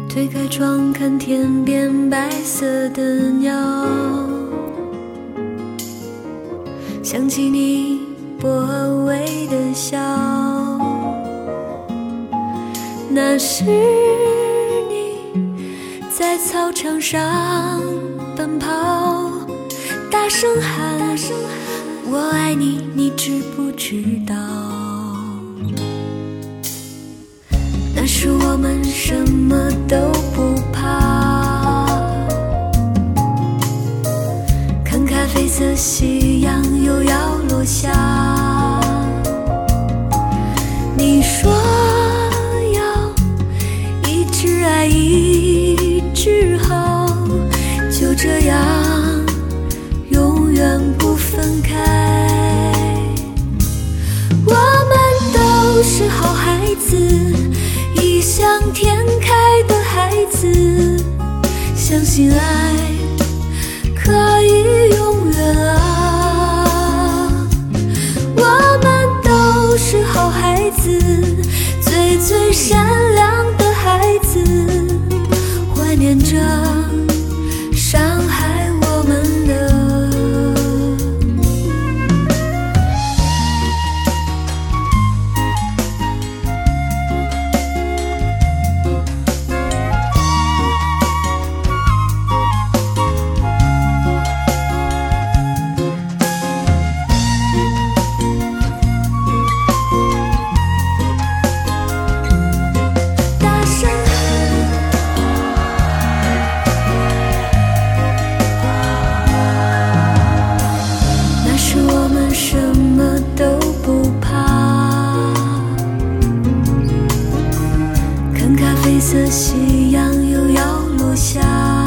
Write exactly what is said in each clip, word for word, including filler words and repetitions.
推开窗看天边白色的鸟，想起你薄微的笑，那是你在操场上奔跑，大声喊我爱你，你知不知道？那时我们什么都不怕，看咖啡色夕阳又要落下，你说要一直爱一直好，就这样永远不分开。我们都是好孩子，异想天开的孩子，相信爱可以永远啊。我们都是好孩子，最最善良的孩子，怀念着伤害我们的黑色夕阳又要落下，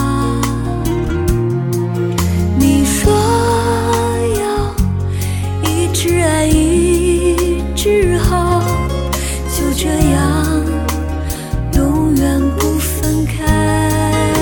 你说要一直爱一直好，就这样永远不分开。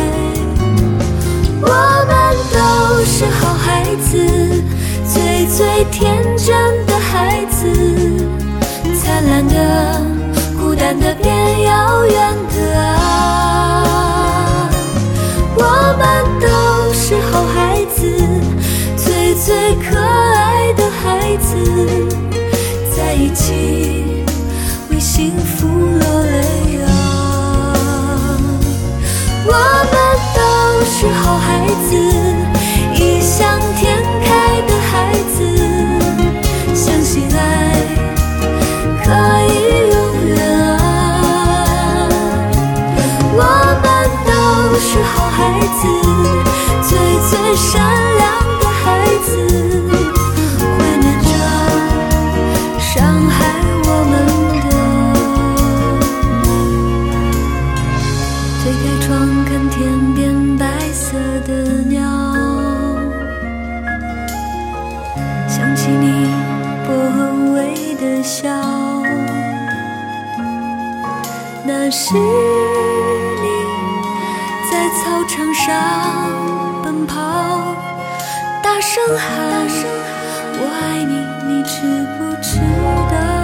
我们都是好孩子，最最天真的孩子，灿烂的孤单的变遥远的啊。我们都是好孩子，最最可爱的孩子，在一起为幸福落泪啊。我们都是好孩子，异想天开的孩子，相信爱可以永远啊。我们都是好孩子，最最善良的孩子，怀念着伤害我们的。推开窗看天边白色的鸟，想起你薄微的笑，那是你在操场上奔跑，大声喊我爱你，你知不知道？